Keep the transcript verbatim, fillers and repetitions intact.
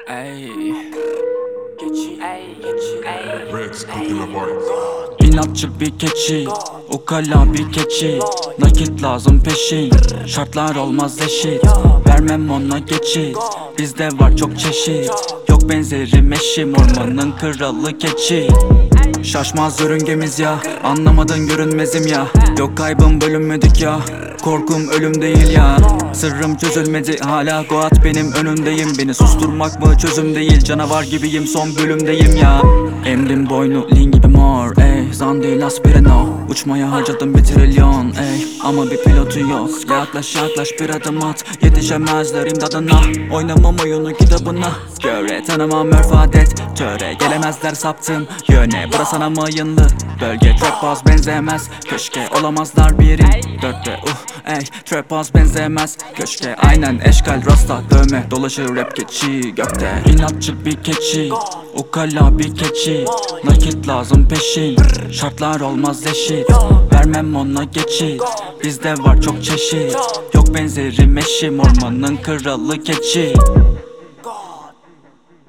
Ey Geçi Ey Geçi Ey Reds cooking the bars. İnatçı bir keçi, ukala bir keçi. Nakit lazım peşin, şartlar olmaz eşit. Vermem ona geçit, bizde var çok çeşit. Yok benzerim eşim, ormanın kralı keçi. Şaşmaz yörüngemiz ya, anlamadın görünmezim ya. Yok kaybım bölünmedik ya, korkum ölüm değil ya. Sırrım çözülmedi hala, Goat benim önündeyim. Beni susturmak mı çözüm değil, canavar gibiyim son bölümdeyim ya. Emrim boynu lin gibi mor ey, zan değil aspirino. Uçmaya harcadım bir trilyon ey, ama bir pilotu yok. Yaklaş yaklaş bir adım at, yetişemezler imdadına. Oynamam oyunu kitabına göre, tanımam örf adet töre. Gelemezler saptım yöne, bura sana mayınlı bölge. Trap house benzemez köşke, olamazlar biri dörtte uh ey. Trap house benzemez köşke, aynen eşkal rasta dövme. Dolaşır rap keçi gökte, inatçı bir keçi, ukala bir keçi. Nakit lazım peşin, şartlar olmaz eşit. Vermem ona geçit, bizde var çok çeşit. Yok benzerim eşim, ormanın kralı keçi.